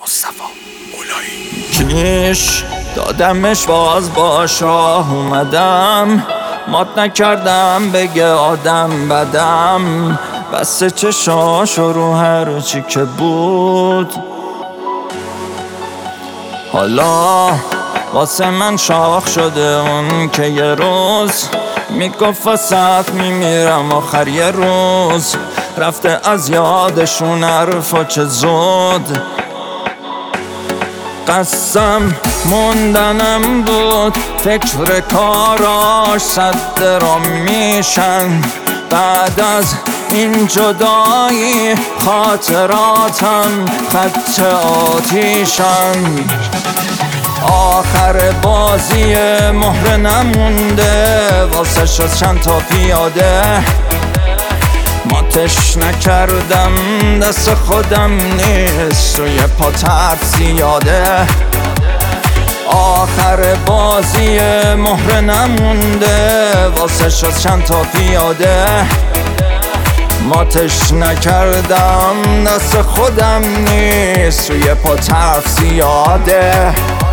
مصطفی مولایی کیش دادمش باز با شاه اومدم، مات نکردم بگه آدم بدم، بسته چشاشو رو هر چی که بود. حالا واسه من شاخ شده اون که یه روز میگفت واسط میمیرم آخر یه روز. رفته از یادشون حرفا چه زود، قسم موندنم بود فکر کاراش صد درام میشن. بعد از این جدایی خاطراتم خط آتیشن. آخر بازی مهره نمونده واسه شد چند تا پیاده، ماتش نکردم دست خودم نیست روی پا ترس زیاده. آخر بازی مهره نمونده واسه شد چند تا پیاده، ماتش نکردم دست خودم نیست روی پا ترس زیاده.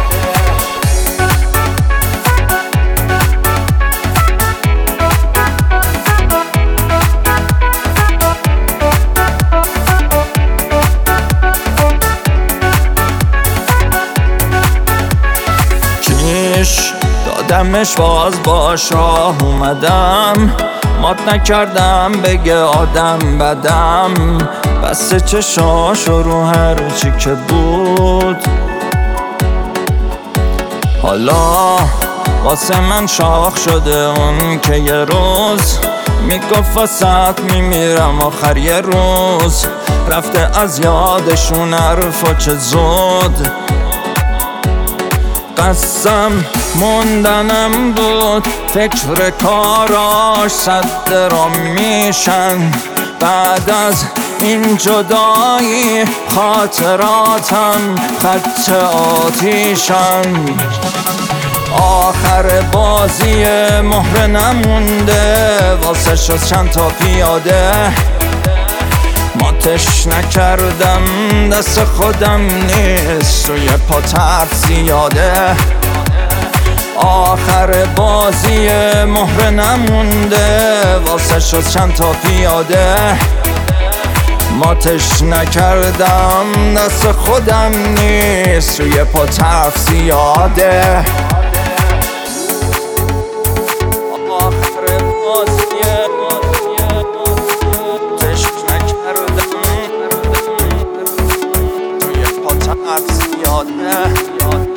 دادمش باز با شاه اومدم، مات نکردم بگه آدم بدم، بسته چشاشو رو هر چی که بود. حالا واسه من شاخ شده اون که یه روز میگفت واسط میمیرم آخر یه روز. رفته از یادشون حرفا چه زود، قسم موندنم بود فکر کاراش صد درام میشن. بعد از این جدایی خاطراتم خط آتیشن. آخر بازی مهره نمونده واسه شد چند تا پیاده، ماتش نکردم دست خودم نیست روی پا ترس زیاده. آخر بازی مهره نمونده واسه شد چند تا پیاده، ماتش نکردم دست خودم نیست روی پا ترس زیاده. Yeah.